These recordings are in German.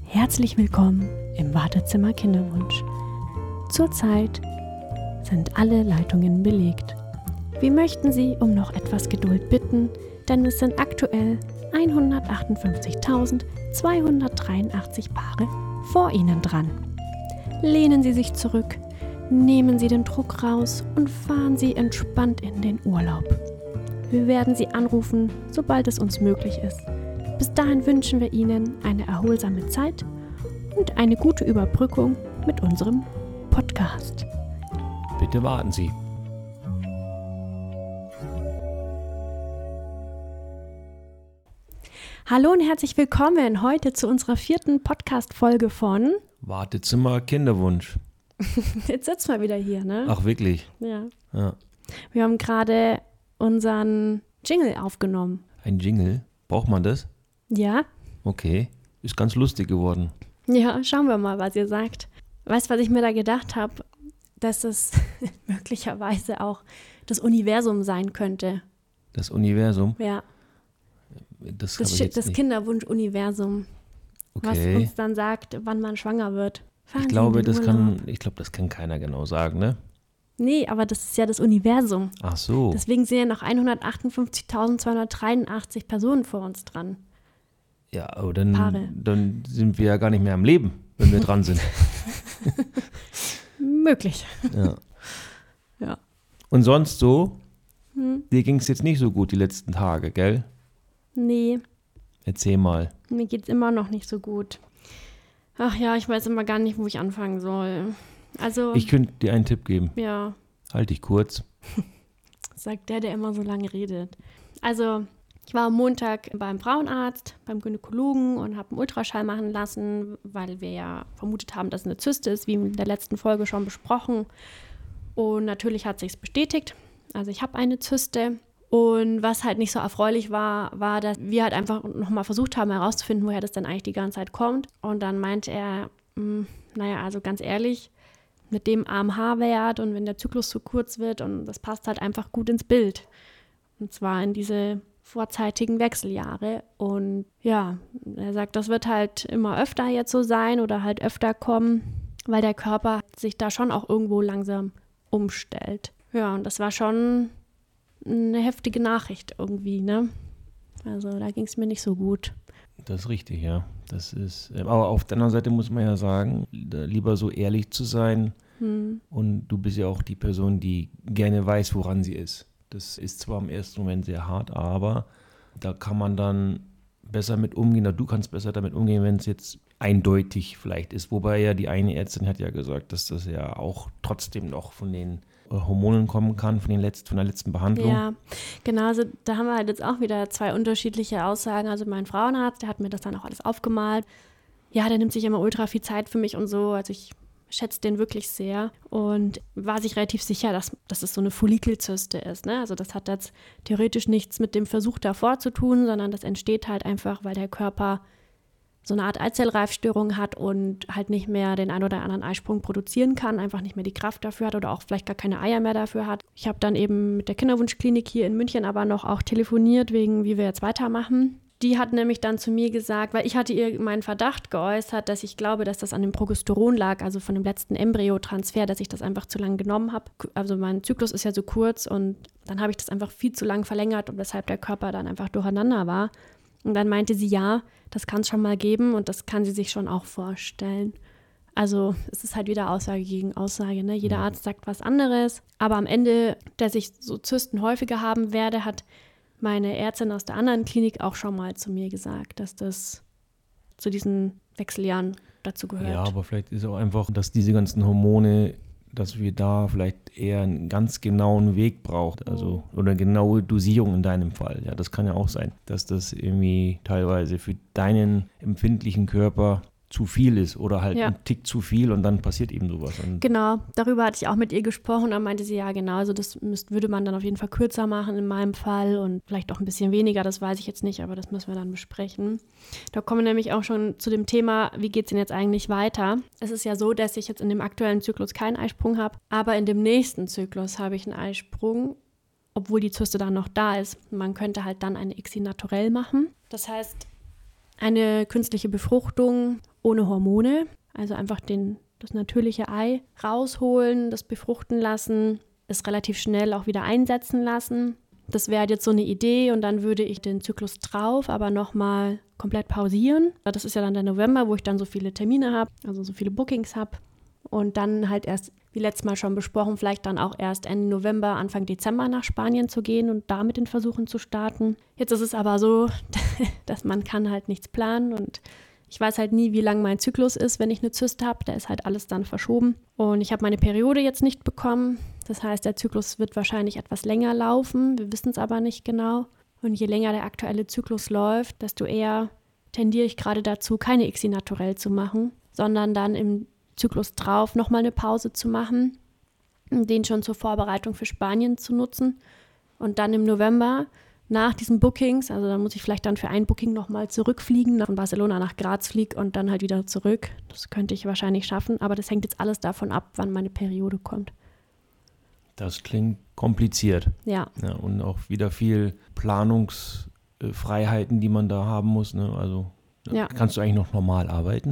Herzlich willkommen im Wartezimmer Kinderwunsch. Zurzeit sind alle Leitungen belegt. Wir möchten Sie um noch etwas Geduld bitten, denn es sind aktuell 158.283 Paare vor Ihnen dran. Lehnen Sie sich zurück, nehmen Sie den Druck raus und fahren Sie entspannt in den Urlaub. Wir werden Sie anrufen, sobald es uns möglich ist. Bis dahin wünschen wir Ihnen eine erholsame Zeit und eine gute Überbrückung mit unserem Podcast. Bitte warten Sie. Hallo und herzlich willkommen heute zu unserer 4. Podcast-Folge von Wartezimmer Kinderwunsch. Jetzt sitzen wir wieder hier, ne? Ach, wirklich? Ja. Ja. Wir haben gerade unseren Jingle aufgenommen. Ein Jingle? Braucht man das? Ja? Okay. Ist ganz lustig geworden. Ja, schauen wir mal, was ihr sagt. Weißt du, was ich mir da gedacht habe? Dass es möglicherweise auch das Universum sein könnte. Das Universum? Ja. Das Das Kinderwunsch-Universum. Okay. Was uns dann sagt, wann man schwanger wird. Ich glaube, das kann keiner genau sagen, ne? Nee, aber das ist ja das Universum. Ach so. Deswegen sind ja noch 158.283 Personen vor uns dran. Ja, aber Paare. dann sind wir ja gar nicht mehr am Leben, wenn wir dran sind. Möglich. Ja. Ja. Und sonst so? Dir ging es jetzt nicht so gut die letzten Tage, gell? Nee, Erzähl mal. mir geht's immer noch nicht so gut. Ach ja, ich weiß immer gar nicht, wo ich anfangen soll. Also, Ich könnte dir einen Tipp geben. ja, Halt dich kurz. sagt der immer so lange redet. Also, ich war am Montag beim Frauenarzt, beim Gynäkologen und habe einen Ultraschall machen lassen, weil wir ja vermutet haben, dass es eine Zyste ist, wie in der letzten Folge schon besprochen. Und natürlich hat sich's bestätigt. Also ich habe eine Zyste. Und was halt nicht so erfreulich war, dass wir halt einfach nochmal versucht haben herauszufinden, woher das dann eigentlich die ganze Zeit kommt. Und dann meinte er, naja, also ganz ehrlich, mit dem AMH-Wert und wenn der Zyklus zu kurz wird und das passt halt einfach gut ins Bild. Und zwar in diese vorzeitigen Wechseljahre. Und ja, er sagt, das wird halt immer öfter jetzt so sein oder halt öfter kommen, weil der Körper sich da schon auch irgendwo langsam umstellt. Ja, und das war schon eine heftige Nachricht irgendwie, ne? Also da ging es mir nicht so gut. Das ist richtig, ja. Das ist, aber auf der anderen Seite muss man ja sagen, lieber so ehrlich zu sein. Und du bist ja auch die Person, die gerne weiß, woran sie ist. Das ist zwar im ersten Moment sehr hart, aber da kann man dann besser mit umgehen, oder du kannst besser damit umgehen, wenn es jetzt eindeutig vielleicht ist. Wobei ja die eine Ärztin hat ja gesagt, dass das ja auch trotzdem noch von den Hormonen kommen kann, von der letzten Behandlung. Ja, genau, also da haben wir halt jetzt auch wieder 2 unterschiedliche Aussagen. Also mein Frauenarzt, der hat mir das dann auch alles aufgemalt. Ja, der nimmt sich immer ultra viel Zeit für mich und so. Also ich schätze den wirklich sehr und war sich relativ sicher, dass es so eine Follikelzyste ist. Ne? Also das hat jetzt theoretisch nichts mit dem Versuch davor zu tun, sondern das entsteht halt einfach, weil der Körper so eine Art Eizellreifstörung hat und halt nicht mehr den ein oder anderen Eisprung produzieren kann, einfach nicht mehr die Kraft dafür hat oder auch vielleicht gar keine Eier mehr dafür hat. Ich habe dann eben mit der Kinderwunschklinik hier in München aber noch auch telefoniert, wegen wie wir jetzt weitermachen. Die hat nämlich dann zu mir gesagt, weil ich hatte ihr meinen Verdacht geäußert, dass ich glaube, dass das an dem Progesteron lag, also von dem letzten Embryotransfer, dass ich das einfach zu lang genommen habe. Also mein Zyklus ist ja so kurz und dann habe ich das einfach viel zu lang verlängert und weshalb der Körper dann einfach durcheinander war. Und dann meinte sie, ja, das kann es schon mal geben und das kann sie sich schon auch vorstellen. Also es ist halt wieder Aussage gegen Aussage, ne? Jeder Arzt sagt was anderes. Aber am Ende, dass ich so Zysten häufiger haben werde, hat meine Ärztin aus der anderen Klinik auch schon mal zu mir gesagt, dass das zu diesen Wechseljahren dazu gehört. Ja, aber vielleicht ist auch einfach, dass diese ganzen Hormone, dass wir da vielleicht eher einen ganz genauen Weg brauchen, also oder genaue Dosierung in deinem Fall. Ja, das kann ja auch sein, dass das irgendwie teilweise für deinen empfindlichen Körper zu viel ist oder halt ein Tick zu viel und dann passiert eben sowas. Und genau, darüber hatte ich auch mit ihr gesprochen, da meinte sie, ja genau, also das würde man dann auf jeden Fall kürzer machen in meinem Fall und vielleicht auch ein bisschen weniger, das weiß ich jetzt nicht, aber das müssen wir dann besprechen. Da kommen wir nämlich auch schon zu dem Thema, wie geht es denn jetzt eigentlich weiter? Es ist ja so, dass ich jetzt in dem aktuellen Zyklus keinen Eisprung habe, aber in dem nächsten Zyklus habe ich einen Eisprung, obwohl die Zyste dann noch da ist. Man könnte halt dann eine ICSI naturell machen. Das heißt, eine künstliche Befruchtung ohne Hormone, also einfach das natürliche Ei rausholen, das befruchten lassen, es relativ schnell auch wieder einsetzen lassen. Das wäre jetzt so eine Idee und dann würde ich den Zyklus drauf aber nochmal komplett pausieren. Das ist ja dann der November, wo ich dann so viele Termine habe, also so viele Bookings habe. Und dann halt erst, wie letztes Mal schon besprochen, vielleicht dann auch erst Ende November, Anfang Dezember nach Spanien zu gehen und da mit den Versuchen zu starten. Jetzt ist es aber so, dass man kann halt nichts planen und ich weiß halt nie, wie lang mein Zyklus ist, wenn ich eine Zyste habe. Da ist halt alles dann verschoben. Und ich habe meine Periode jetzt nicht bekommen. Das heißt, der Zyklus wird wahrscheinlich etwas länger laufen. Wir wissen es aber nicht genau. Und je länger der aktuelle Zyklus läuft, desto eher tendiere ich gerade dazu, keine ICSI naturell zu machen, sondern dann im Zyklus drauf nochmal eine Pause zu machen, den schon zur Vorbereitung für Spanien zu nutzen. Und dann im November nach diesen Bookings, also da muss ich vielleicht dann für ein Booking nochmal zurückfliegen, von Barcelona nach Graz fliege und dann halt wieder zurück. Das könnte ich wahrscheinlich schaffen, aber das hängt jetzt alles davon ab, wann meine Periode kommt. Das klingt kompliziert. Ja. Und auch wieder viel Planungsfreiheiten, die man da haben muss. Ne? Also kannst du eigentlich noch normal arbeiten?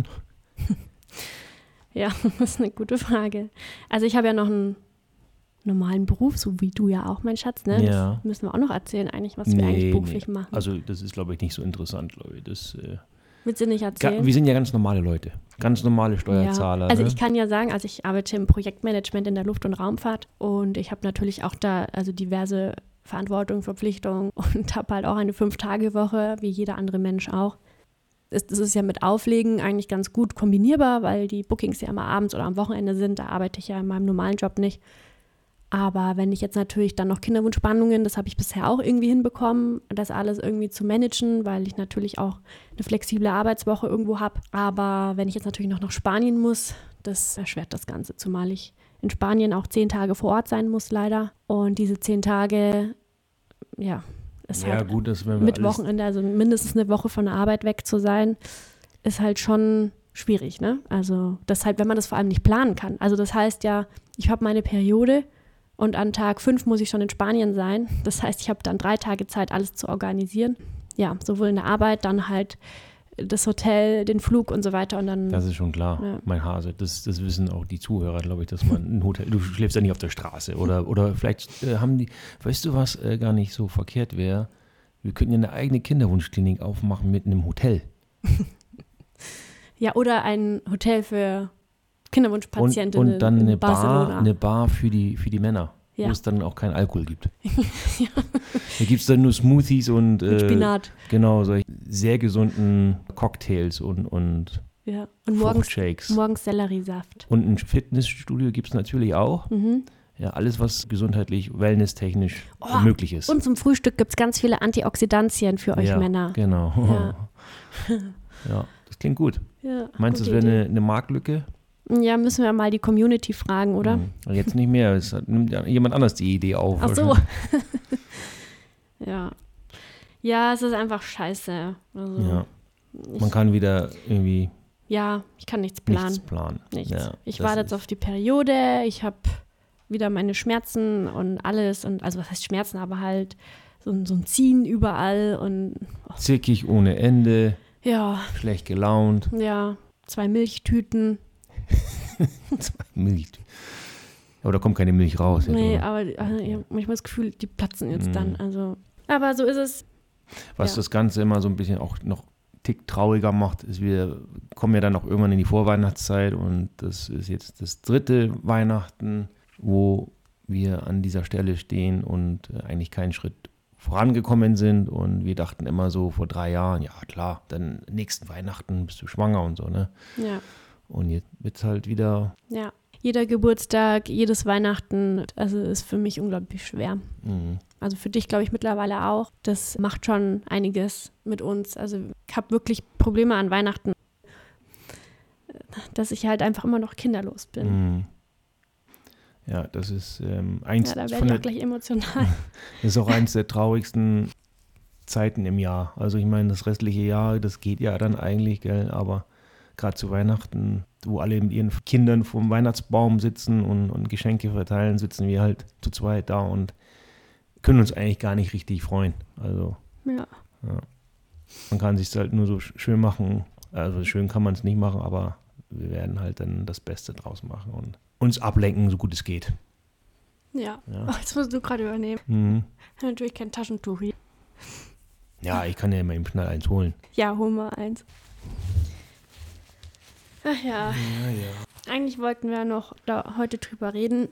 Ja, das ist eine gute Frage. Also ich habe ja noch einen normalen Beruf, so wie du ja auch, mein Schatz, ne? Ja. Das müssen wir auch noch erzählen eigentlich, was wir eigentlich beruflich machen. Also das ist, glaube ich, nicht so interessant, glaube ich. Willst du nicht erzählen? Wir sind ja ganz normale Leute, ganz normale Steuerzahler. Ja. Also ne? ich kann ja sagen, also ich arbeite im Projektmanagement in der Luft- und Raumfahrt und ich habe natürlich auch da also diverse Verantwortung, Verpflichtungen und habe halt auch eine 5-Tage-Woche, wie jeder andere Mensch auch. Das ist ja mit Auflegen eigentlich ganz gut kombinierbar, weil die Bookings ja immer abends oder am Wochenende sind. Da arbeite ich ja in meinem normalen Job nicht. Aber wenn ich jetzt natürlich dann noch Kinderwunschspannungen, das habe ich bisher auch irgendwie hinbekommen, das alles irgendwie zu managen, weil ich natürlich auch eine flexible Arbeitswoche irgendwo habe. Aber wenn ich jetzt natürlich noch nach Spanien muss, das erschwert das Ganze, zumal ich in Spanien auch 10 Tage vor Ort sein muss, leider. Und diese 10 Tage, ist halt gut, dass wenn wir mit Wochenende, also mindestens eine Woche von der Arbeit weg zu sein, ist halt schon schwierig, ne? Also deshalb, wenn man das vor allem nicht planen kann. Also das heißt ja, ich habe meine Periode und an Tag 5 muss ich schon in Spanien sein. Das heißt, ich habe dann 3 Tage Zeit, alles zu organisieren. Ja, sowohl in der Arbeit, dann halt das Hotel, den Flug und so weiter. Und dann, das ist schon klar, mein Hase. Das wissen auch die Zuhörer, glaube ich, dass man ein Hotel, du schläfst ja nicht auf der Straße. Oder vielleicht haben die, weißt du was, gar nicht so verkehrt wäre? Wir könnten ja eine eigene Kinderwunschklinik aufmachen mit einem Hotel. Ja, oder ein Hotel für Kinderwunschpatientinnen und dann in Barcelona. eine Bar für die Männer, wo es dann auch keinen Alkohol gibt. Ja. Da gibt es dann nur Smoothies und mit Spinat. Genau, solche sehr gesunden Cocktails und morgens Selleriesaft. Und ein Fitnessstudio gibt es natürlich auch. Mhm. Ja, alles, was gesundheitlich, wellnesstechnisch möglich ist. Und zum Frühstück gibt es ganz viele Antioxidantien für euch Männer. Genau. Ja. Ja, das klingt gut. Ja, meinst du, das wäre eine Marktlücke? Ja, müssen wir mal die Community fragen, oder? Jetzt nicht mehr. Es nimmt ja jemand anders die Idee auf. Ach so. Ja. Ja, es ist einfach scheiße. Also, ja. Man kann wieder irgendwie. Ja, ich kann nichts planen. Nichts. Ja, ich warte jetzt auf die Periode. Ich habe wieder meine Schmerzen und alles. Und also, was heißt Schmerzen? Aber halt so ein Ziehen überall. Und zickig ohne Ende. Ja. Schlecht gelaunt. Ja. 2 Milchtüten. 2 Milchtüten. Aber da kommt keine Milch raus. Nee, jetzt, aber ich habe manchmal das Gefühl, die platzen jetzt dann. Also, aber so ist es. Was das Ganze immer so ein bisschen auch noch Tick trauriger macht, ist, wir kommen ja dann auch irgendwann in die Vorweihnachtszeit und das ist jetzt das 3. Weihnachten, wo wir an dieser Stelle stehen und eigentlich keinen Schritt vorangekommen sind und wir dachten immer so vor 3 Jahren, ja klar, dann nächsten Weihnachten bist du schwanger und so, ne? Ja. Und jetzt wird es halt wieder. Ja, jeder Geburtstag, jedes Weihnachten, also ist für mich unglaublich schwer. Mhm. Also für dich, glaube ich, mittlerweile auch. Das macht schon einiges mit uns. Also ich habe wirklich Probleme an Weihnachten, dass ich halt einfach immer noch kinderlos bin. Mhm. Ja, das ist eins. Ja, da werde ich auch gleich emotional. Das ist auch eins der traurigsten Zeiten im Jahr. Also ich meine, das restliche Jahr, das geht ja dann eigentlich, gell, aber gerade zu Weihnachten, wo alle mit ihren Kindern vorm Weihnachtsbaum sitzen und Geschenke verteilen, sitzen wir halt zu zweit da und können uns eigentlich gar nicht richtig freuen. Also ja. Man kann sich halt nur so schön machen Also schön kann man es nicht machen, aber wir werden halt dann das Beste draus machen und uns ablenken, so gut es geht. Ja. Oh, jetzt musst du gerade übernehmen. Ich habe natürlich kein Taschentuch hier. Ja, ich kann ja immer eben schnell eins holen. Ja, hol mal eins. Ach ja. Eigentlich wollten wir noch heute drüber reden,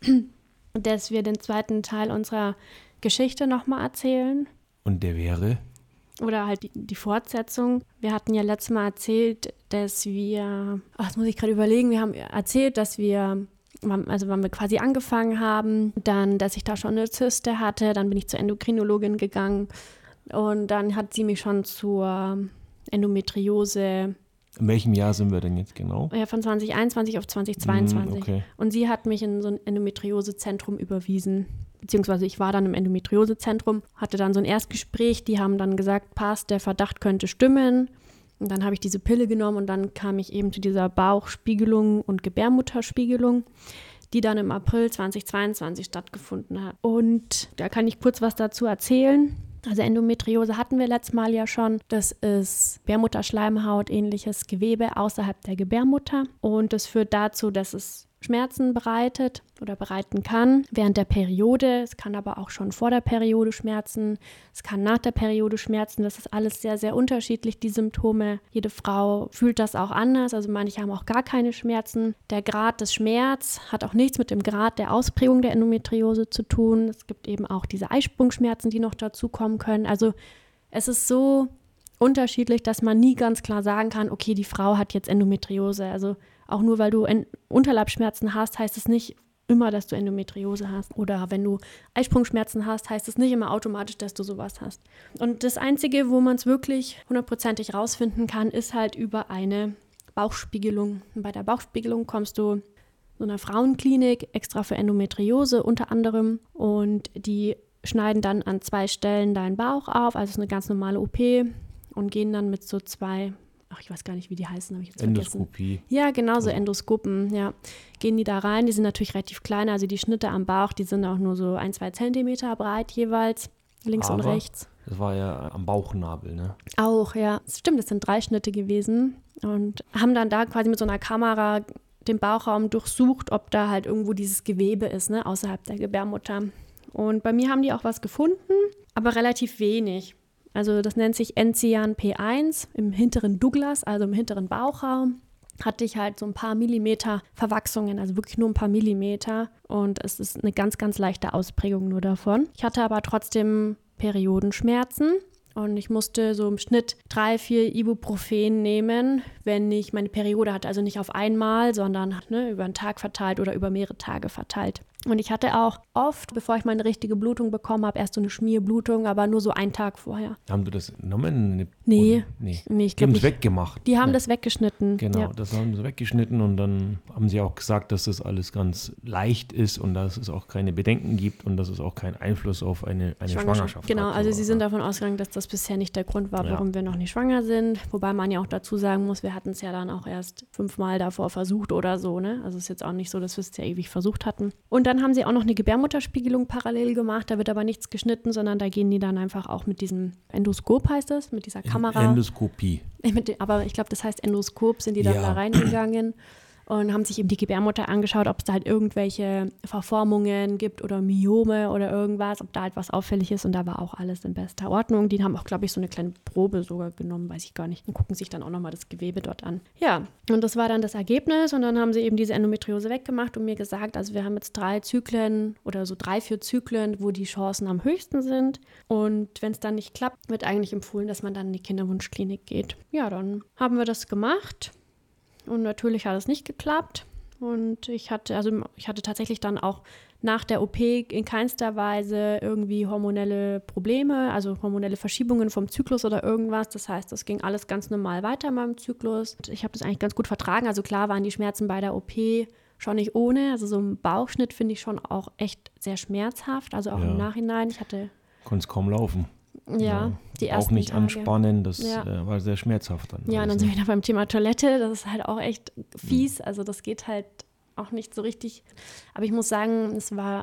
dass wir den zweiten Teil unserer Geschichte nochmal erzählen. Und der wäre? Oder halt die Fortsetzung. Wir hatten ja letztes Mal erzählt, dass wir, das muss ich gerade überlegen, wir haben erzählt, dass wir, also wann wir quasi angefangen haben, dann, dass ich da schon eine Zyste hatte, dann bin ich zur Endokrinologin gegangen und dann hat sie mich schon zur Endometriose. In welchem Jahr sind wir denn jetzt genau? Ja, von 2021 auf 2022. Okay. Und sie hat mich in so ein Endometriosezentrum überwiesen. Beziehungsweise ich war dann im Endometriosezentrum, hatte dann so ein Erstgespräch, die haben dann gesagt, passt, der Verdacht könnte stimmen. Und dann habe ich diese Pille genommen und dann kam ich eben zu dieser Bauchspiegelung und Gebärmutterspiegelung, die dann im April 2022 stattgefunden hat. Und da kann ich kurz was dazu erzählen. Also Endometriose hatten wir letztes Mal ja schon. Das ist Gebärmutterschleimhaut, ähnliches Gewebe außerhalb der Gebärmutter. Und das führt dazu, dass es Schmerzen bereitet oder bereiten kann während der Periode. Es kann aber auch schon vor der Periode schmerzen. Es kann nach der Periode schmerzen. Das ist alles sehr, sehr unterschiedlich, die Symptome. Jede Frau fühlt das auch anders. Also manche haben auch gar keine Schmerzen. Der Grad des Schmerz hat auch nichts mit dem Grad der Ausprägung der Endometriose zu tun. Es gibt eben auch diese Eisprungschmerzen, die noch dazukommen können. Also es ist so unterschiedlich, dass man nie ganz klar sagen kann, okay, die Frau hat jetzt Endometriose. Also auch nur, weil du Unterleibsschmerzen hast, heißt es nicht immer, dass du Endometriose hast. Oder wenn du Eisprungschmerzen hast, heißt es nicht immer automatisch, dass du sowas hast. Und das Einzige, wo man es wirklich hundertprozentig rausfinden kann, ist halt über eine Bauchspiegelung. Und bei der Bauchspiegelung kommst du zu einer Frauenklinik, extra für Endometriose unter anderem. Und die schneiden dann an 2 Stellen deinen Bauch auf, also es ist eine ganz normale OP und gehen dann mit so 2... ich weiß gar nicht, wie die heißen, habe ich jetzt Endoskopie. vergessen. Ja, genau, so Endoskopen, ja. Gehen die da rein, die sind natürlich relativ klein, also die Schnitte am Bauch, die sind auch nur so 1-2 Zentimeter breit jeweils, links und rechts. Das war ja am Bauchnabel, ne? Auch, ja. Stimmt, das sind 3 Schnitte gewesen und haben dann da quasi mit so einer Kamera den Bauchraum durchsucht, ob da halt irgendwo dieses Gewebe ist, ne, außerhalb der Gebärmutter. Und bei mir haben die auch was gefunden, aber relativ wenig. Also das nennt sich Enzian P1 im hinteren Douglas, also im hinteren Bauchraum. Hatte ich halt so ein paar Millimeter Verwachsungen, also wirklich nur ein paar Millimeter. Und es ist eine ganz, ganz leichte Ausprägung nur davon. Ich hatte aber trotzdem Periodenschmerzen. Und ich musste so im Schnitt 3-4 Ibuprofen nehmen, wenn ich meine Periode hatte. Also nicht auf einmal, sondern über einen Tag verteilt oder über mehrere Tage verteilt. Und ich hatte auch oft, bevor ich meine richtige Blutung bekommen habe, erst so eine Schmierblutung, aber nur so einen Tag vorher. Haben die das genommen? Nee, ich glaube die haben es weggemacht. Die haben das weggeschnitten. Genau, ja. Das haben sie weggeschnitten und dann haben sie auch gesagt, dass das alles ganz leicht ist und dass es auch keine Bedenken gibt und dass es auch keinen Einfluss auf eine Schwangerschaft Genau, hat. also sie sind davon ausgegangen, dass das bisher nicht der Grund war, warum wir noch nicht schwanger sind. Wobei man ja auch dazu sagen muss, wir hatten es ja dann auch erst 5-mal davor versucht oder so, ne? Also es ist jetzt auch nicht so, dass wir es ja ewig versucht hatten. Und dann haben sie auch noch eine Gebärmutterspiegelung parallel gemacht. Da wird aber nichts geschnitten, sondern da gehen die dann einfach auch mit diesem Endoskop, heißt das, mit dieser Kamera. Endoskopie. Aber ich glaube, das heißt Endoskop, sind die dann da reingegangen und haben sich eben die Gebärmutter angeschaut, ob es da halt irgendwelche Verformungen gibt oder Myome oder irgendwas, ob da halt was auffällig ist und da war auch alles in bester Ordnung. Die haben auch, glaube ich, so eine kleine Probe sogar genommen, weiß ich gar nicht, und gucken sich dann auch nochmal das Gewebe dort an. Ja, und das war dann das Ergebnis und dann haben sie eben diese Endometriose weggemacht und mir gesagt, also wir haben jetzt 3 Zyklen oder so 3-4 Zyklen, wo die Chancen am höchsten sind und wenn es dann nicht klappt, wird eigentlich empfohlen, dass man dann in die Kinderwunschklinik geht. Ja, dann haben wir das gemacht. Und natürlich hat es nicht geklappt. Und ich hatte tatsächlich dann auch nach der OP in keinster Weise irgendwie hormonelle Probleme, also hormonelle Verschiebungen vom Zyklus oder irgendwas. Das heißt, das ging alles ganz normal weiter in meinem Zyklus. Ich habe das eigentlich ganz gut vertragen. Also klar waren die Schmerzen bei der OP schon nicht ohne. Also so ein Bauchschnitt finde ich schon auch echt sehr schmerzhaft. Also auch im Nachhinein. Konntest kaum laufen. Ja, die ersten auch nicht Tage. Anspannen, das war sehr schmerzhaft dann. Ja, und dann sind wir wieder beim Thema Toilette, das ist halt auch echt fies, also das geht halt auch nicht so richtig. Aber ich muss sagen, es war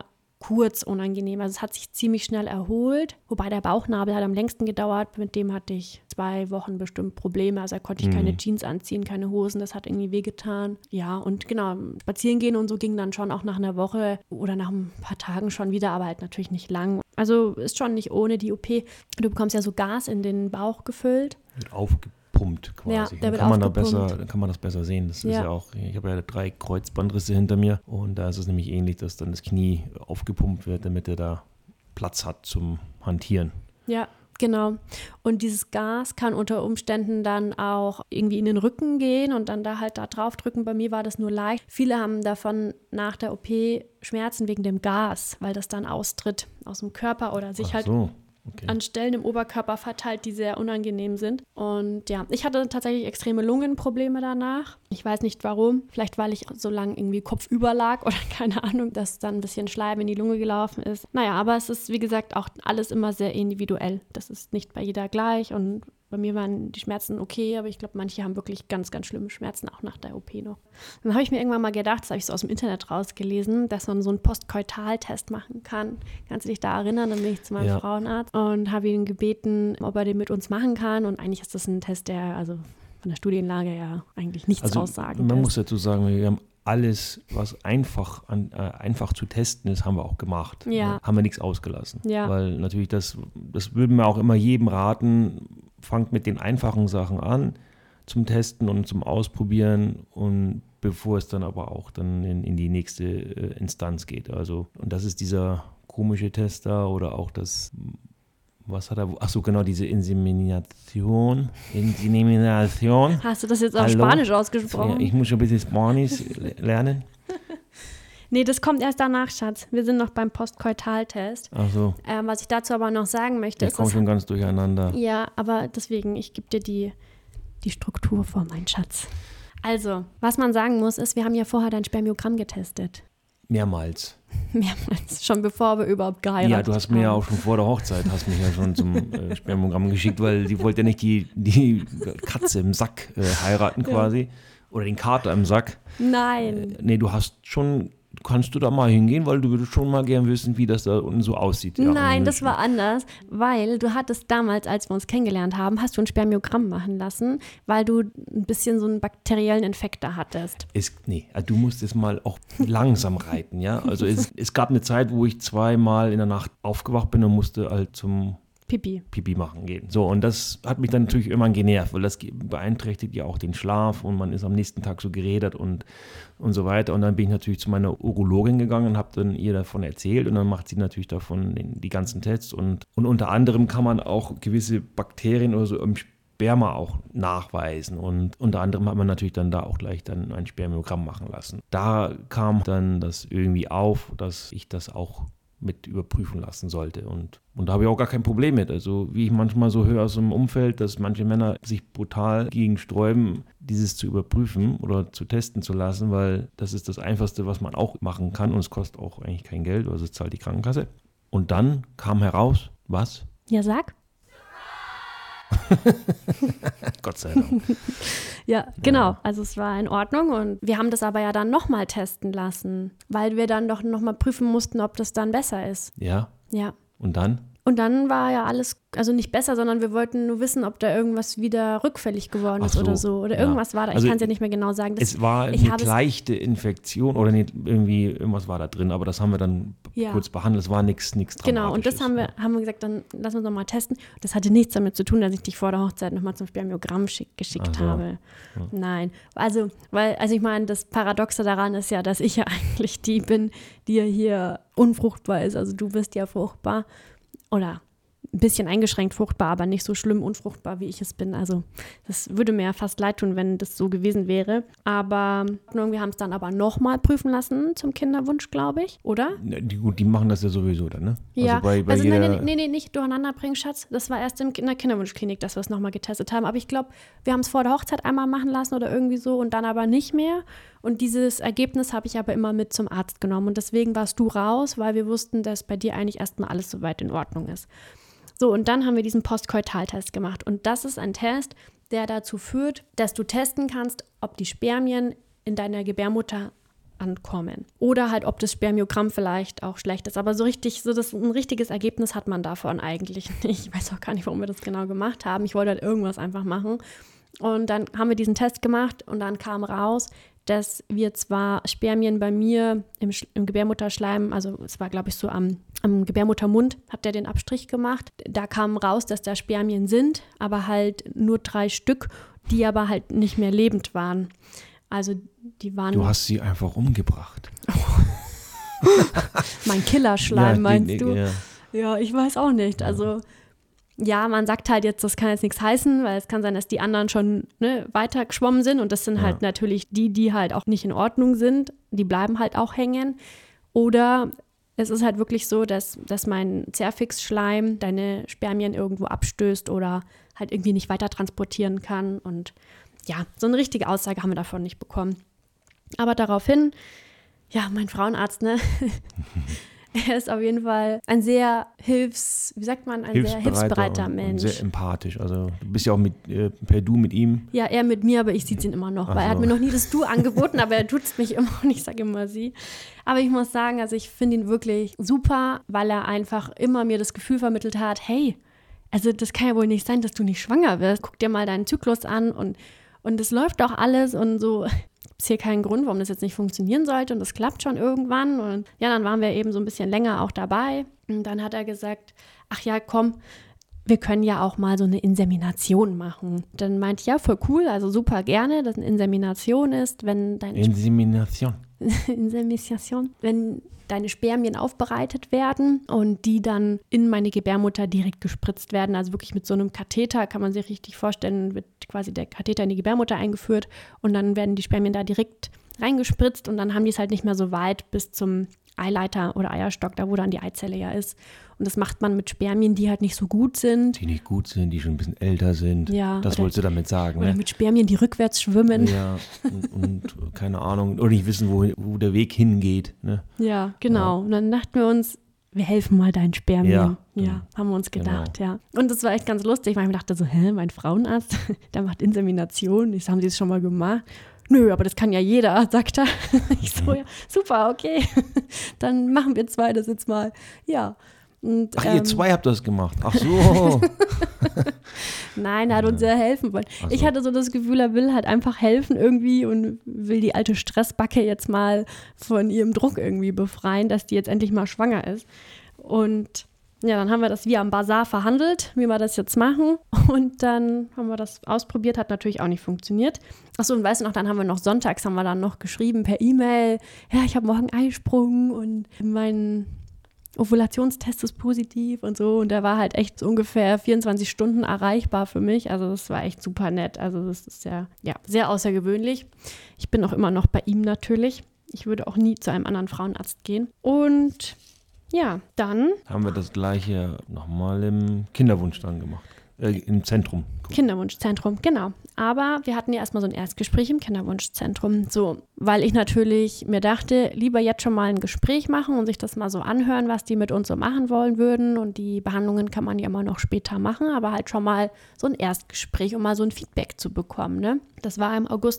kurz unangenehm. Also es hat sich ziemlich schnell erholt, wobei der Bauchnabel hat am längsten gedauert. Mit dem hatte ich 2 Wochen bestimmt Probleme. Also da konnte ich keine Jeans anziehen, keine Hosen. Das hat irgendwie wehgetan. Ja, und genau, spazieren gehen und so ging dann schon auch nach einer Woche oder nach ein paar Tagen schon wieder, aber halt natürlich nicht lang. Also ist schon nicht ohne die OP. Du bekommst ja so Gas in den Bauch gefüllt. Wird aufgepumpt quasi. Ja, der wird Dann kann man das besser sehen. Das ist Ja. ja auch, ich habe ja 3 Kreuzbandrisse hinter mir und da ist es nämlich ähnlich, dass dann das Knie aufgepumpt wird, damit er da Platz hat zum Hantieren. Ja, genau. Und dieses Gas kann unter Umständen dann auch irgendwie in den Rücken gehen und dann da halt da drauf drücken. Bei mir war das nur leicht. Viele haben davon nach der OP Schmerzen wegen dem Gas, weil das dann austritt aus dem Körper oder sich halt Okay. an Stellen im Oberkörper verteilt, die sehr unangenehm sind. Und ja, ich hatte tatsächlich extreme Lungenprobleme danach. Ich weiß nicht warum. Vielleicht, weil ich so lange irgendwie kopfüber lag oder keine Ahnung, dass dann ein bisschen Schleim in die Lunge gelaufen ist. Naja, aber es ist, wie gesagt, auch alles immer sehr individuell. Das ist nicht bei jeder gleich und bei mir waren die Schmerzen okay, aber ich glaube, manche haben wirklich ganz, ganz schlimme Schmerzen, auch nach der OP noch. Dann habe ich mir irgendwann mal gedacht, das habe ich so aus dem Internet rausgelesen, dass man so einen Postkoitaltest machen kann. Kannst du dich da erinnern? Dann bin ich zu meinem Frauenarzt und habe ihn gebeten, ob er den mit uns machen kann. Und eigentlich ist das ein Test, der also von der Studienlage ja eigentlich nichts aussagend ist. Man muss dazu sagen, wir haben alles, was einfach zu testen ist, haben wir auch gemacht. Ja. Haben wir nichts ausgelassen. Ja. Weil natürlich das würden wir auch immer jedem raten, fangt mit den einfachen Sachen an zum Testen und zum Ausprobieren und bevor es dann aber auch dann in die nächste Instanz geht. Also, und das ist dieser komische Test da oder auch das, was hat er, achso genau, diese Insemination. Hast du das jetzt auf Spanisch ausgesprochen? Ja, ich muss schon ein bisschen Spanisch lernen. Nee, das kommt erst danach, Schatz. Wir sind noch beim Postkoitaltest. Ach so. Was ich dazu aber noch sagen möchte, Ich komme schon ganz durcheinander. Ja, aber deswegen, ich gebe dir die Struktur vor, mein Schatz. Also, was man sagen muss, ist, wir haben ja vorher dein Spermiogramm getestet. Mehrmals. Mehrmals, schon bevor wir überhaupt geheiratet haben. Ja, du hast mir ja auch schon vor der Hochzeit, hast mich ja schon zum Spermiogramm geschickt, weil die wollte ja nicht die Katze im Sack heiraten quasi. Ja. Oder den Kater im Sack. Nein. Nee, kannst du da mal hingehen, weil du würdest schon mal gern wissen, wie das da unten so aussieht. Ja, nein, das war anders, weil du hattest damals, als wir uns kennengelernt haben, hast du ein Spermiogramm machen lassen, weil du ein bisschen so einen bakteriellen Infekt da hattest. Also du musst es mal auch langsam reiten, ja. Also es gab eine Zeit, wo ich 2-mal in der Nacht aufgewacht bin und musste halt zum Pipi machen gehen. So, und das hat mich dann natürlich irgendwann genervt, weil das beeinträchtigt ja auch den Schlaf und man ist am nächsten Tag so gerädert und so weiter. Und dann bin ich natürlich zu meiner Urologin gegangen und habe dann ihr davon erzählt und dann macht sie natürlich davon die ganzen Tests und unter anderem kann man auch gewisse Bakterien oder so im Sperma auch nachweisen und unter anderem hat man natürlich dann da auch gleich dann ein Spermiogramm machen lassen. Da kam dann das irgendwie auf, dass ich das auch mit überprüfen lassen sollte. Und da habe ich auch gar kein Problem mit. Also wie ich manchmal so höre aus dem Umfeld, dass manche Männer sich brutal gegen sträuben, dieses zu überprüfen oder zu testen zu lassen, weil das ist das Einfachste, was man auch machen kann und es kostet auch eigentlich kein Geld, also es zahlt die Krankenkasse. Und dann kam heraus, was? Ja, sag. Gott sei Dank. Ja, genau. Also es war in Ordnung und wir haben das aber ja dann nochmal testen lassen, weil wir dann doch nochmal prüfen mussten, ob das dann besser ist. Ja? Ja. Und dann? Und dann war ja alles, also nicht besser, sondern wir wollten nur wissen, ob da irgendwas wieder rückfällig geworden ist oder so. Oder irgendwas war da. Ich kann es ja nicht mehr genau sagen. Es war eine leichte Infektion oder nicht, irgendwas war da drin, aber das haben wir dann kurz behandelt. Es war nichts Dramatisches. Genau, und das haben wir gesagt, dann lass uns nochmal testen. Das hatte nichts damit zu tun, dass ich dich vor der Hochzeit nochmal zum Spermiogramm geschickt habe. Ja. Nein, also ich meine, das Paradoxe daran ist ja, dass ich ja eigentlich die bin, die ja hier unfruchtbar ist. Also du bist ja fruchtbar. Oder ein bisschen eingeschränkt fruchtbar, aber nicht so schlimm unfruchtbar, wie ich es bin. Also das würde mir ja fast leid tun, wenn das so gewesen wäre. Aber wir haben es dann aber nochmal prüfen lassen zum Kinderwunsch, glaube ich, oder? Die machen das ja sowieso dann, ne? Ja, nein, nicht durcheinander bringen, Schatz. Das war erst in der Kinderwunschklinik, dass wir es nochmal getestet haben. Aber ich glaube, wir haben es vor der Hochzeit einmal machen lassen oder irgendwie so und dann aber nicht mehr. Und dieses Ergebnis habe ich aber immer mit zum Arzt genommen. Und deswegen warst du raus, weil wir wussten, dass bei dir eigentlich erstmal alles soweit in Ordnung ist. So, und dann haben wir diesen Postkoitaltest gemacht. Und das ist ein Test, der dazu führt, dass du testen kannst, ob die Spermien in deiner Gebärmutter ankommen. Oder halt, ob das Spermiogramm vielleicht auch schlecht ist. Aber so ein richtiges Ergebnis hat man davon eigentlich nicht. Ich weiß auch gar nicht, warum wir das genau gemacht haben. Ich wollte halt irgendwas einfach machen. Und dann haben wir diesen Test gemacht und dann kam raus, dass wir zwar Spermien bei mir im Gebärmutterschleim, also es war, glaube ich, so am Gebärmuttermund, hat der den Abstrich gemacht. Da kam raus, dass da Spermien sind, aber halt nur 3 Stück, die aber halt nicht mehr lebend waren. Also die waren... Du hast sie einfach umgebracht. Mein Killerschleim, meinst du? Ja. Ja, ich weiß auch nicht. Also ja, man sagt halt jetzt, das kann jetzt nichts heißen, weil es kann sein, dass die anderen schon weiter geschwommen sind und das sind halt natürlich die halt auch nicht in Ordnung sind. Die bleiben halt auch hängen. Oder es ist halt wirklich so, dass mein Zervixschleim deine Spermien irgendwo abstößt oder halt irgendwie nicht weiter transportieren kann. Und ja, so eine richtige Aussage haben wir davon nicht bekommen. Aber daraufhin, ja, mein Frauenarzt, er ist auf jeden Fall ein sehr sehr hilfsbereiter Mensch. Sehr empathisch. Also du bist ja auch per Du mit ihm. Ja, er mit mir, aber ich sieht ihn immer noch, weil er hat mir noch nie das Du angeboten, aber er tut es mich immer und ich sage immer sie. Aber ich muss sagen, also ich finde ihn wirklich super, weil er einfach immer mir das Gefühl vermittelt hat, hey, also das kann ja wohl nicht sein, dass du nicht schwanger wirst. Guck dir mal deinen Zyklus an und es läuft doch alles und so. Gibt es hier keinen Grund, warum das jetzt nicht funktionieren sollte und das klappt schon irgendwann. Und ja, dann waren wir eben so ein bisschen länger auch dabei. Und dann hat er gesagt, ach ja, komm, wir können ja auch mal so eine Insemination machen. Dann meinte ich, ja, voll cool, also super gerne, dass eine Insemination ist, wenn dein Insemination. Wenn deine Spermien aufbereitet werden und die dann in meine Gebärmutter direkt gespritzt werden, also wirklich mit so einem Katheter, kann man sich richtig vorstellen, wird quasi der Katheter in die Gebärmutter eingeführt und dann werden die Spermien da direkt reingespritzt und dann haben die es halt nicht mehr so weit bis zum Eileiter oder Eierstock, da wo dann die Eizelle ja ist. Und das macht man mit Spermien, die halt nicht so gut sind. Die nicht gut sind, die schon ein bisschen älter sind. Ja, das wolltest du damit sagen, oder mit Spermien, die rückwärts schwimmen. Ja, und keine Ahnung, oder nicht wissen, wo der Weg hingeht. Ne? Ja, genau. Ja. Und dann dachten wir uns, wir helfen mal deinen Spermien. Ja, haben wir uns gedacht, genau. Ja. Und das war echt ganz lustig, weil ich mir dachte so, mein Frauenarzt, der macht Insemination. Haben Sie es schon mal gemacht? Nö, aber das kann ja jeder, sagt er. Ich so, ja, super, okay. Dann machen wir 2 das jetzt mal. Ja. Und, ach, ihr 2 habt das gemacht? Ach so. Nein, er hat uns sehr helfen wollen. So. Ich hatte so das Gefühl, er will halt einfach helfen irgendwie und will die alte Stressbacke jetzt mal von ihrem Druck irgendwie befreien, dass die jetzt endlich mal schwanger ist. Und ja, dann haben wir das wie am Bazar verhandelt, wie wir das jetzt machen. Und dann haben wir das ausprobiert, hat natürlich auch nicht funktioniert. Achso, und weißt du noch, dann haben wir noch sonntags, haben wir dann noch geschrieben per E-Mail, ja, ich habe morgen Eisprung und mein Ovulationstest ist positiv und so. Und der war halt echt so ungefähr 24 Stunden erreichbar für mich. Also das war echt super nett. Also das ist ja sehr außergewöhnlich. Ich bin auch immer noch bei ihm natürlich. Ich würde auch nie zu einem anderen Frauenarzt gehen. Und ja, dann haben wir das Gleiche nochmal im Kinderwunsch dann gemacht. Im Zentrum. Kinderwunschzentrum, genau. Aber wir hatten ja erstmal so ein Erstgespräch im Kinderwunschzentrum. So, weil ich natürlich mir dachte, lieber jetzt schon mal ein Gespräch machen und sich das mal so anhören, was die mit uns so machen wollen würden. Und die Behandlungen kann man ja immer noch später machen, aber halt schon mal so ein Erstgespräch, um mal so ein Feedback zu bekommen. Ne? Das war im August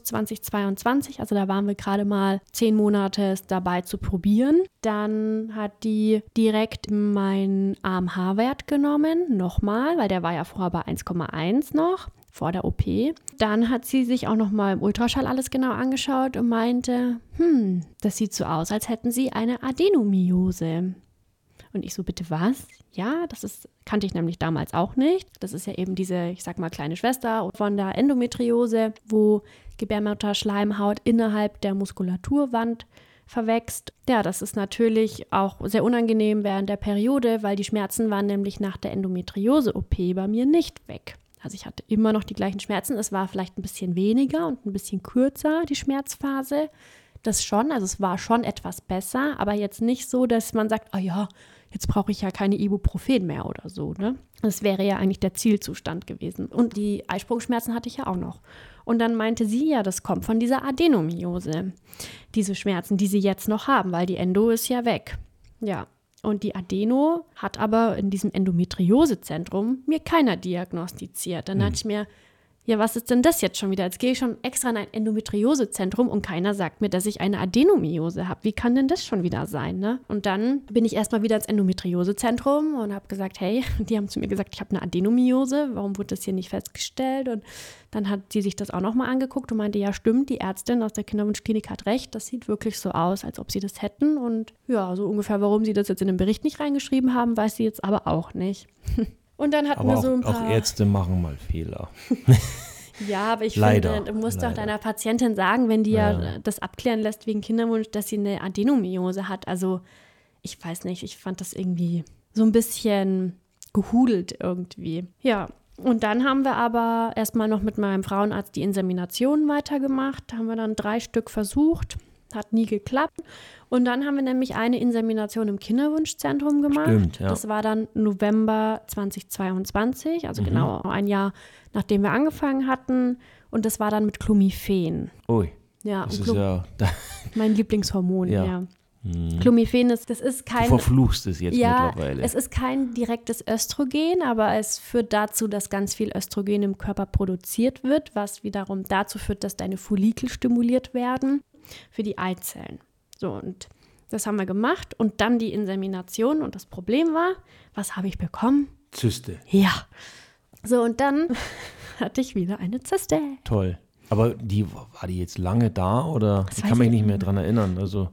2022, also da waren wir gerade mal 10 Monate es dabei zu probieren. Dann hat die direkt meinen AMH-Wert genommen, nochmal, weil der war ja vorher bei 1,1 noch, vor der OP. Dann hat sie sich auch nochmal im Ultraschall alles genau angeschaut und meinte, das sieht so aus, als hätten sie eine Adenomyose. Und ich so, bitte was? Ja, kannte ich nämlich damals auch nicht. Das ist ja eben diese, ich sag mal, kleine Schwester von der Endometriose, wo Gebärmutterschleimhaut innerhalb der Muskulaturwand verwächst. Ja, das ist natürlich auch sehr unangenehm während der Periode, weil die Schmerzen waren nämlich nach der Endometriose-OP bei mir nicht weg. Also ich hatte immer noch die gleichen Schmerzen. Es war vielleicht ein bisschen weniger und ein bisschen kürzer, die Schmerzphase. Das schon, also es war schon etwas besser, aber jetzt nicht so, dass man sagt, oh ja, jetzt brauche ich ja keine Ibuprofen mehr oder so, ne? Das wäre ja eigentlich der Zielzustand gewesen. Und die Eisprungschmerzen hatte ich ja auch noch. Und dann meinte sie, ja, das kommt von dieser Adenomyose, diese Schmerzen, die sie jetzt noch haben, weil die Endo ist ja weg. Ja, und die Adeno hat aber in diesem Endometriosezentrum mir keiner diagnostiziert. Dann dachte ich mir, ja, was ist denn das jetzt schon wieder? Jetzt gehe ich schon extra in ein Endometriosezentrum und keiner sagt mir, dass ich eine Adenomyose habe. Wie kann denn das schon wieder sein, ne? Und dann bin ich erstmal wieder ins Endometriosezentrum und habe gesagt, hey, die haben zu mir gesagt, ich habe eine Adenomyose. Warum wurde das hier nicht festgestellt? Und dann hat sie sich das auch nochmal angeguckt und meinte, ja, stimmt, die Ärztin aus der Kinderwunschklinik hat recht. Das sieht wirklich so aus, als ob sie das hätten. Und ja, so ungefähr, warum sie das jetzt in den Bericht nicht reingeschrieben haben, weiß sie jetzt aber auch nicht. Und dann hatten wir so ein paar... Auch Ärzte machen mal Fehler. Ja, aber ich Leider, finde, du musst leider. doch deiner Patientin sagen, wenn die ja das abklären lässt wegen Kinderwunsch, dass sie eine Adenomyose hat. Also ich weiß nicht, ich fand das irgendwie so ein bisschen gehudelt irgendwie. Ja, und dann haben wir aber erstmal noch mit meinem Frauenarzt die Insemination weitergemacht. Da haben wir dann 3 Stück versucht. Hat nie geklappt. Und dann haben wir nämlich eine Insemination im Kinderwunschzentrum gemacht. Stimmt, ja. Das war dann November 2022, also genau ein Jahr, nachdem wir angefangen hatten. Und das war dann mit Clomiphen. Ui, Ja, das und ist ja... mein Lieblingshormon, Ja. ja. Clomiphen das ist Du kein... verfluchst es jetzt Ja, mittlerweile. es ist kein direktes Östrogen, aber es führt dazu, dass ganz viel Östrogen im Körper produziert wird, was wiederum dazu führt, dass deine Follikel stimuliert werden für die Eizellen. So, und das haben wir gemacht und dann die Insemination und das Problem war, was habe ich bekommen? Zyste. Ja. So, und dann hatte ich wieder eine Zyste. Toll. Aber war die jetzt lange da oder? Das Ich weiß kann mich ich nicht mehr dran erinnern. Also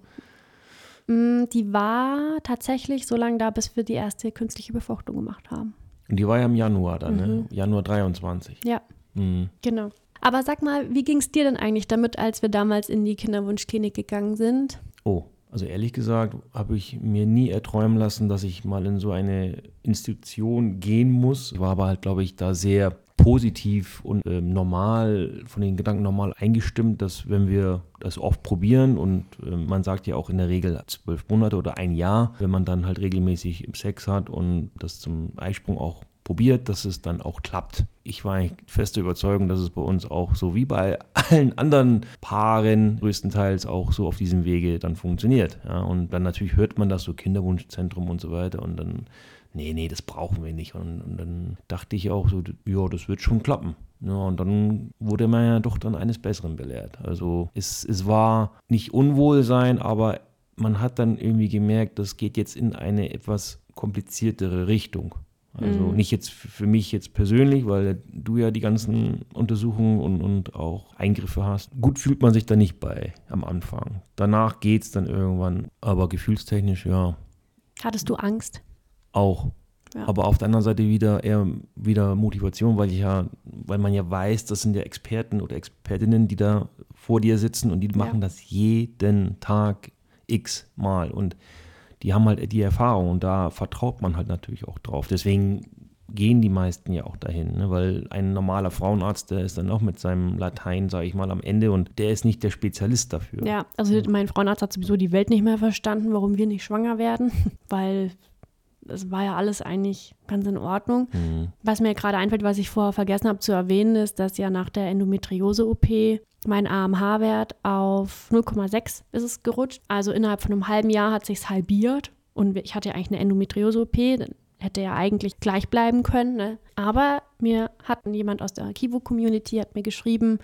Die war tatsächlich so lange da, bis wir die erste künstliche Befruchtung gemacht haben. und die war ja im Januar dann, ne? Januar 23. Ja, Mhm. genau. Aber sag mal, wie ging es dir denn eigentlich damit, als wir damals in die Kinderwunschklinik gegangen sind? Oh, also ehrlich gesagt habe ich mir nie erträumen lassen, dass ich mal in so eine Institution gehen muss. War aber halt, glaube ich, da sehr positiv und normal, von den Gedanken normal eingestimmt, dass wenn wir das oft probieren und man sagt ja auch in der Regel 12 Monate oder ein Jahr, wenn man dann halt regelmäßig Sex hat und das zum Eisprung auch probiert, dass es dann auch klappt. Ich war eigentlich feste Überzeugung, dass es bei uns auch so wie bei allen anderen Paaren größtenteils auch so auf diesem Wege dann funktioniert. Ja, und dann natürlich hört man das so Kinderwunschzentrum und so weiter und dann, nee, das brauchen wir nicht. Und dann dachte ich auch so, ja, das wird schon klappen. Ja, und dann wurde man ja doch dann eines Besseren belehrt. Also es war nicht Unwohlsein, aber man hat dann irgendwie gemerkt, das geht jetzt in eine etwas kompliziertere Richtung. Also nicht jetzt für mich jetzt persönlich, weil du ja die ganzen Untersuchungen und auch Eingriffe hast. Gut fühlt man sich da nicht bei am Anfang. Danach geht's dann irgendwann, aber gefühlstechnisch ja Hattest du Angst? auch. Ja. Aber auf der anderen Seite wieder Motivation, weil man ja weiß, das sind ja Experten oder Expertinnen, die da vor dir sitzen und die machen das jeden Tag x-mal und die haben halt die Erfahrung und da vertraut man halt natürlich auch drauf. Deswegen gehen die meisten ja auch dahin, ne? Weil ein normaler Frauenarzt, der ist dann auch mit seinem Latein, sage ich mal, am Ende und der ist nicht der Spezialist dafür. Ja, also mein Frauenarzt hat sowieso die Welt nicht mehr verstanden, warum wir nicht schwanger werden, weil es war ja alles eigentlich ganz in Ordnung. Was mir gerade einfällt, was ich vorher vergessen habe zu erwähnen, ist, dass ja nach der Endometriose-OP mein AMH-Wert auf 0,6 ist es gerutscht. Also innerhalb von einem halben Jahr hat sich's halbiert und ich hatte ja eigentlich eine Endometriose-OP, hätte ja eigentlich gleich bleiben können. Ne? Aber mir hat jemand aus der Kivo-Community hat mir geschrieben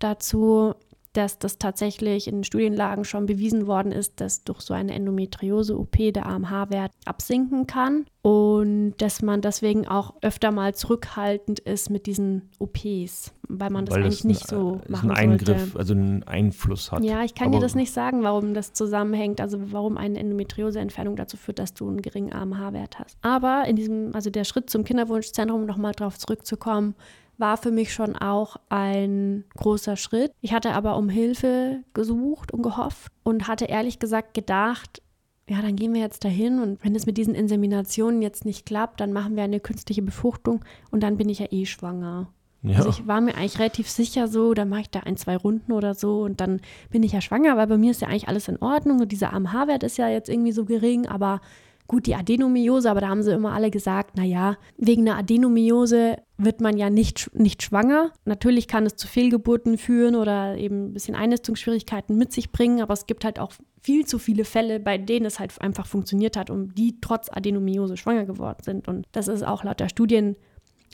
dazu, dass das tatsächlich in den Studienlagen schon bewiesen worden ist, dass durch so eine Endometriose-OP der AMH-Wert absinken kann und dass man deswegen auch öfter mal zurückhaltend ist mit diesen OPs, weil man das eigentlich nicht so machen ein Eingriff, sollte. also einen Einfluss hat. Ja, ich kann dir das nicht sagen, warum das zusammenhängt, also warum eine Endometriose-Entfernung dazu führt, dass du einen geringen AMH-Wert hast. Aber also der Schritt zum Kinderwunschzentrum, nochmal drauf zurückzukommen, war für mich schon auch ein großer Schritt. Ich hatte aber um Hilfe gesucht und gehofft und hatte ehrlich gesagt gedacht, ja, dann gehen wir jetzt dahin und wenn es mit diesen Inseminationen jetzt nicht klappt, dann machen wir eine künstliche Befruchtung und dann bin ich ja eh schwanger. Ja. Also ich war mir eigentlich relativ sicher so, dann mache ich da 1-2 Runden oder so und dann bin ich ja schwanger, weil bei mir ist ja eigentlich alles in Ordnung und dieser AMH-Wert ist ja jetzt irgendwie so gering, aber gut, die Adenomyose, aber da haben sie immer alle gesagt, naja, wegen einer Adenomyose wird man ja nicht schwanger. Natürlich kann es zu Fehlgeburten führen oder eben ein bisschen Einnistungsschwierigkeiten mit sich bringen, aber es gibt halt auch viel zu viele Fälle, bei denen es halt einfach funktioniert hat und die trotz Adenomyose schwanger geworden sind. Und das ist auch laut der Studien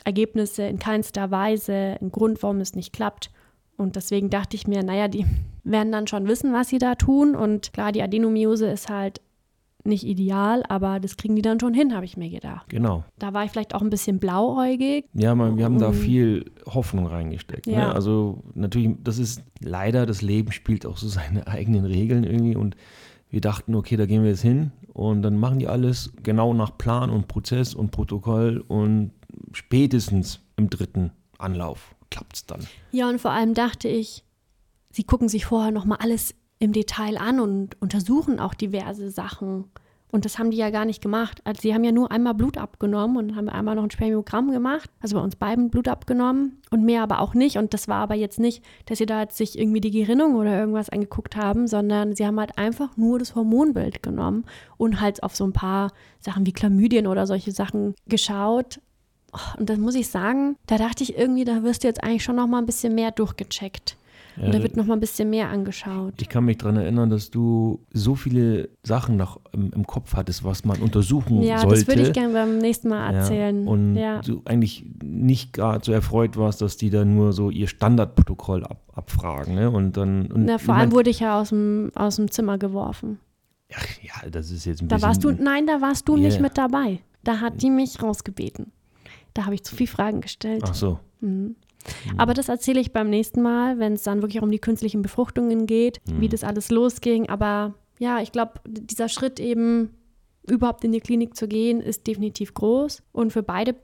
Ergebnisse in keinster Weise ein Grund, warum es nicht klappt. Und deswegen dachte ich mir, naja, die werden dann schon wissen, was sie da tun. Und klar, die Adenomyose ist halt nicht ideal, aber das kriegen die dann schon hin, habe ich mir gedacht. Genau. Da war ich vielleicht auch ein bisschen blauäugig. Ja, wir haben da viel Hoffnung reingesteckt. Ja. Ne? Also natürlich, das ist leider, das Leben spielt auch so seine eigenen Regeln irgendwie und wir dachten, okay, da gehen wir jetzt hin und dann machen die alles genau nach Plan und Prozess und Protokoll und spätestens im 3. Anlauf klappt es dann. Ja, und vor allem dachte ich, sie gucken sich vorher nochmal alles im Detail an und untersuchen auch diverse Sachen. Und das haben die ja gar nicht gemacht. Also sie haben ja nur einmal Blut abgenommen und haben einmal noch ein Spermiogramm gemacht, also bei uns beiden Blut abgenommen und mehr aber auch nicht. Und das war aber jetzt nicht, dass sie da jetzt sich irgendwie die Gerinnung oder irgendwas angeguckt haben, sondern sie haben halt einfach nur das Hormonbild genommen und halt auf so ein paar Sachen wie Chlamydien oder solche Sachen geschaut. Und das muss ich sagen, da dachte ich irgendwie, da wirst du jetzt eigentlich schon noch mal ein bisschen mehr durchgecheckt. Und da wird noch mal ein bisschen mehr angeschaut. Ich kann mich daran erinnern, dass du so viele Sachen noch im Kopf hattest, was man untersuchen sollte. Ja, das würde ich gerne beim nächsten Mal erzählen. Ja, und du eigentlich nicht gerade so erfreut warst, dass die dann nur so ihr Standardprotokoll abfragen. Ne? Vor allem wurde ich ja aus dem Zimmer geworfen. Ach ja, das ist jetzt ein da bisschen... Da warst du nicht mit dabei. Da hat die mich rausgebeten. Da habe ich zu viele Fragen gestellt. Ach so. Mhm. Aber das erzähle ich beim nächsten Mal, wenn es dann wirklich um die künstlichen Befruchtungen geht, wie das alles losging. Aber ja, ich glaube, dieser Schritt eben überhaupt in die Klinik zu gehen, ist definitiv groß. Und für beide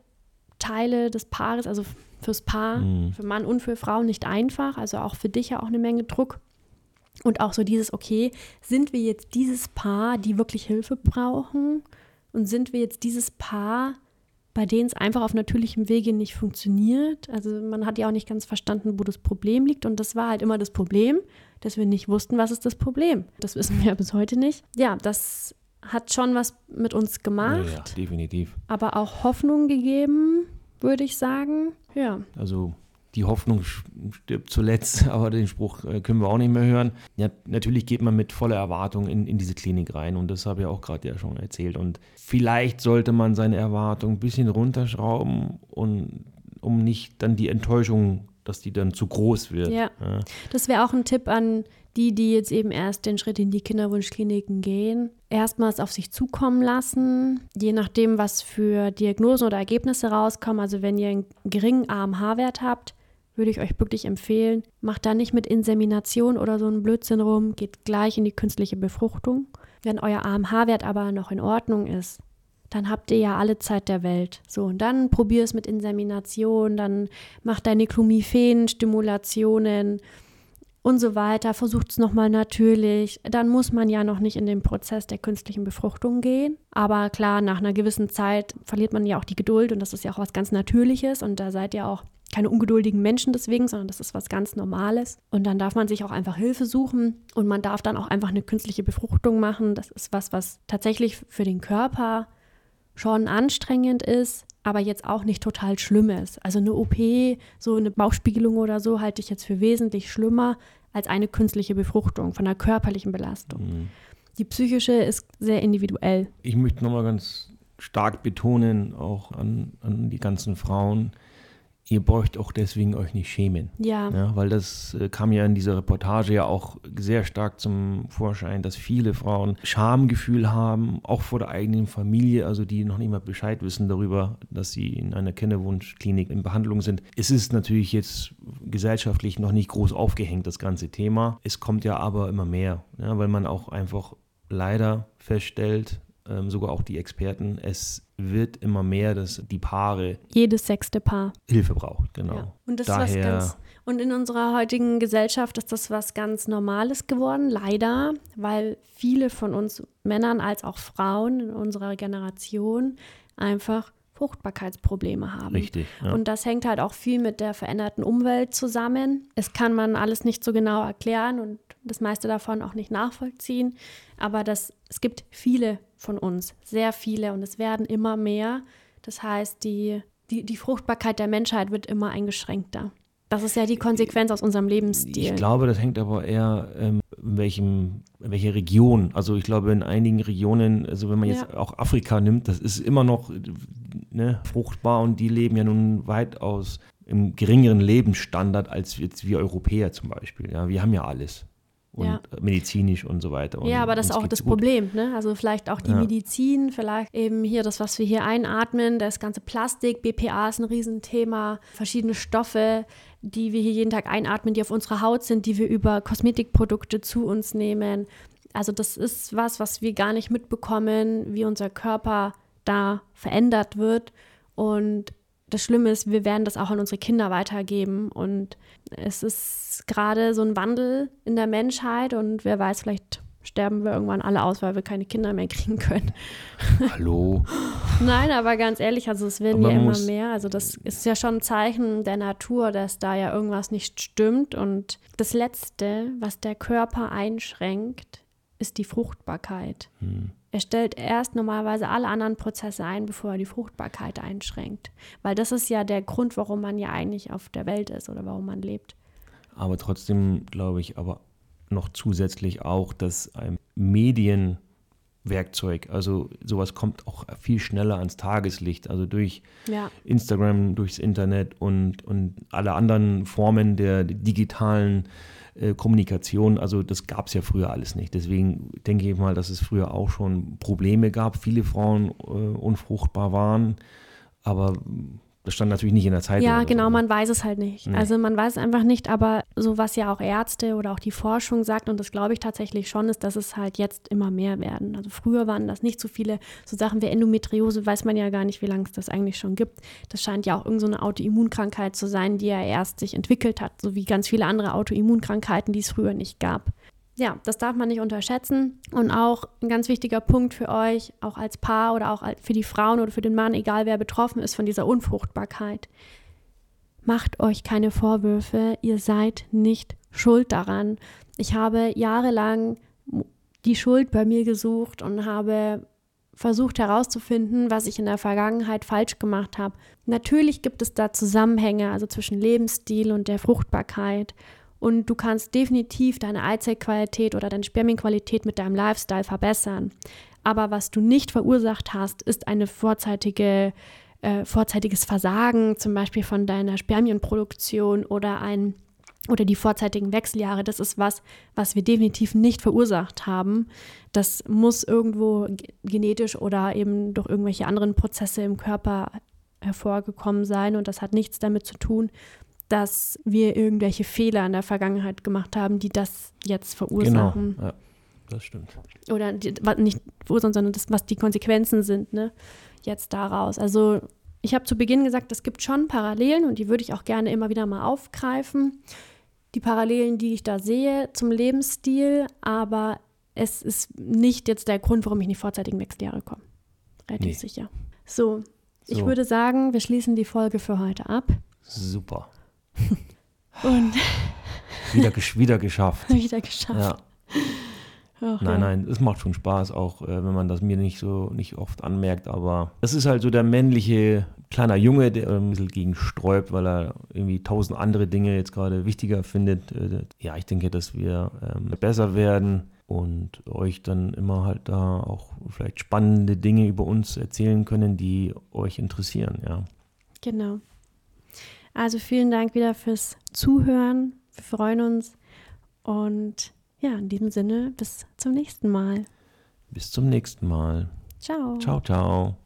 Teile des Paares, also fürs Paar, für Mann und für Frau nicht einfach. Also auch für dich ja auch eine Menge Druck. Und auch so dieses, okay, sind wir jetzt dieses Paar, die wirklich Hilfe brauchen? Und sind wir jetzt dieses Paar, bei denen es einfach auf natürlichem Wege nicht funktioniert? Also man hat ja auch nicht ganz verstanden, wo das Problem liegt. Und das war halt immer das Problem, dass wir nicht wussten, was ist das Problem. Das wissen wir ja bis heute nicht. Ja, das hat schon was mit uns gemacht. Ja, definitiv. Aber auch Hoffnung gegeben, würde ich sagen. Ja. Also die Hoffnung stirbt zuletzt, aber den Spruch können wir auch nicht mehr hören. Ja, natürlich geht man mit voller Erwartung in diese Klinik rein und das habe ich auch gerade ja schon erzählt. Und vielleicht sollte man seine Erwartung ein bisschen runterschrauben, um nicht dann die Enttäuschung, dass die dann zu groß wird. Ja. Das wäre auch ein Tipp an die jetzt eben erst den Schritt in die Kinderwunschkliniken gehen. Erstmals auf sich zukommen lassen, je nachdem, was für Diagnosen oder Ergebnisse rauskommen. Also wenn ihr einen geringen AMH-Wert habt, würde ich euch wirklich empfehlen, macht da nicht mit Insemination oder so einen Blödsinn rum, geht gleich in die künstliche Befruchtung. Wenn euer AMH-Wert aber noch in Ordnung ist, dann habt ihr ja alle Zeit der Welt. So, und dann probier es mit Insemination, dann macht deine Clomiphen-Stimulationen und so weiter, versucht es nochmal natürlich. Dann muss man ja noch nicht in den Prozess der künstlichen Befruchtung gehen. Aber klar, nach einer gewissen Zeit verliert man ja auch die Geduld und das ist ja auch was ganz Natürliches und da seid ihr auch keine ungeduldigen Menschen deswegen, sondern das ist was ganz Normales. Und dann darf man sich auch einfach Hilfe suchen und man darf dann auch einfach eine künstliche Befruchtung machen. Das ist was tatsächlich für den Körper schon anstrengend ist, aber jetzt auch nicht total schlimm ist. Also eine OP, so eine Bauchspiegelung oder so, halte ich jetzt für wesentlich schlimmer als eine künstliche Befruchtung von einer körperlichen Belastung. Mhm. Die psychische ist sehr individuell. Ich möchte nochmal ganz stark betonen, auch an die ganzen Frauen, ihr braucht auch deswegen euch nicht schämen. Ja, weil das kam ja in dieser Reportage ja auch sehr stark zum Vorschein, dass viele Frauen Schamgefühl haben, auch vor der eigenen Familie, also die noch nicht mal Bescheid wissen darüber, dass sie in einer Kinderwunschklinik in Behandlung sind. Es ist natürlich jetzt gesellschaftlich noch nicht groß aufgehängt, das ganze Thema. Es kommt ja aber immer mehr, ja, weil man auch einfach leider feststellt, sogar auch die Experten, es wird immer mehr, dass die Paare jedes 6. Paar Hilfe braucht, genau. Ja. Und das ist und in unserer heutigen Gesellschaft ist das was ganz Normales geworden, leider, weil viele von uns Männern als auch Frauen in unserer Generation einfach Fruchtbarkeitsprobleme haben. Richtig. Ja. Und das hängt halt auch viel mit der veränderten Umwelt zusammen. Es kann man alles nicht so genau erklären und das meiste davon auch nicht nachvollziehen. Aber es gibt viele von uns, sehr viele und es werden immer mehr. Das heißt, die Fruchtbarkeit der Menschheit wird immer eingeschränkter. Das ist ja die Konsequenz aus unserem Lebensstil. Ich glaube, das hängt aber eher in welcher Region. Also ich glaube, in einigen Regionen, also wenn man jetzt auch Afrika nimmt, das ist immer noch fruchtbar und die leben ja nun weitaus im geringeren Lebensstandard als jetzt wir Europäer zum Beispiel. Ja, wir haben ja alles. Und medizinisch und so weiter. Und ja, aber das ist auch das Problem, ne? Also vielleicht auch die Medizin, vielleicht eben hier das, was wir hier einatmen, das ganze Plastik, BPA ist ein Riesenthema, verschiedene Stoffe, die wir hier jeden Tag einatmen, die auf unserer Haut sind, die wir über Kosmetikprodukte zu uns nehmen. Also das ist was wir gar nicht mitbekommen, wie unser Körper da verändert wird. Und das Schlimme ist, wir werden das auch an unsere Kinder weitergeben und es ist gerade so ein Wandel in der Menschheit und wer weiß, vielleicht sterben wir irgendwann alle aus, weil wir keine Kinder mehr kriegen können. Hallo? Nein, aber ganz ehrlich, also es werden ja immer mehr. Also das ist ja schon ein Zeichen der Natur, dass da ja irgendwas nicht stimmt und das Letzte, was der Körper einschränkt, ist die Fruchtbarkeit. Er stellt erst normalerweise alle anderen Prozesse ein, bevor er die Fruchtbarkeit einschränkt. Weil das ist ja der Grund, warum man ja eigentlich auf der Welt ist oder warum man lebt. Aber trotzdem glaube ich aber noch zusätzlich auch, dass ein Medienwerkzeug, also sowas kommt auch viel schneller ans Tageslicht, also durch Instagram, durchs Internet und alle anderen Formen der digitalen Kommunikation, also das gab es ja früher alles nicht. Deswegen denke ich mal, dass es früher auch schon Probleme gab, viele Frauen unfruchtbar waren, aber das stand natürlich nicht in der Zeitung. Ja, genau, so. Man weiß es halt nicht. Nee. Also man weiß es einfach nicht, aber so was ja auch Ärzte oder auch die Forschung sagt, und das glaube ich tatsächlich schon, ist, dass es halt jetzt immer mehr werden. Also früher waren das nicht so viele, so Sachen wie Endometriose, weiß man ja gar nicht, wie lange es das eigentlich schon gibt. Das scheint ja auch irgend so eine Autoimmunkrankheit zu sein, die ja erst sich entwickelt hat, so wie ganz viele andere Autoimmunkrankheiten, die es früher nicht gab. Ja, das darf man nicht unterschätzen und auch ein ganz wichtiger Punkt für euch, auch als Paar oder auch für die Frauen oder für den Mann, egal wer betroffen ist von dieser Unfruchtbarkeit. Macht euch keine Vorwürfe, ihr seid nicht schuld daran. Ich habe jahrelang die Schuld bei mir gesucht und habe versucht herauszufinden, was ich in der Vergangenheit falsch gemacht habe. Natürlich gibt es da Zusammenhänge, also zwischen Lebensstil und der Fruchtbarkeit. Und du kannst definitiv deine Eizellqualität oder deine Spermienqualität mit deinem Lifestyle verbessern. Aber was du nicht verursacht hast, ist eine vorzeitiges Versagen, zum Beispiel von deiner Spermienproduktion oder die vorzeitigen Wechseljahre. Das ist was wir definitiv nicht verursacht haben. Das muss irgendwo genetisch oder eben durch irgendwelche anderen Prozesse im Körper hervorgekommen sein. Und das hat nichts damit zu tun, dass wir irgendwelche Fehler in der Vergangenheit gemacht haben, die das jetzt verursachen. Genau, ja, das stimmt. Oder nicht verursachen, sondern das, was die Konsequenzen sind, ne, jetzt daraus. Also ich habe zu Beginn gesagt, es gibt schon Parallelen und die würde ich auch gerne immer wieder mal aufgreifen. Die Parallelen, die ich da sehe zum Lebensstil, aber es ist nicht jetzt der Grund, warum ich in die vorzeitigen Wechseljahre komme. Relativ sicher. So, ich würde sagen, wir schließen die Folge für heute ab. Super. Und wieder geschafft. Wieder geschafft. Ja. Ach, nein, es macht schon Spaß, auch wenn man das mir nicht oft anmerkt, aber das ist halt so der männliche kleiner Junge, der ein bisschen gegen sträubt, weil er irgendwie 1000 andere Dinge jetzt gerade wichtiger findet. Ja, ich denke, dass wir besser werden und euch dann immer halt da auch vielleicht spannende Dinge über uns erzählen können, die euch interessieren, ja. Genau. Also vielen Dank wieder fürs Zuhören. Wir freuen uns und ja, in diesem Sinne, bis zum nächsten Mal. Bis zum nächsten Mal. Ciao. Ciao, ciao.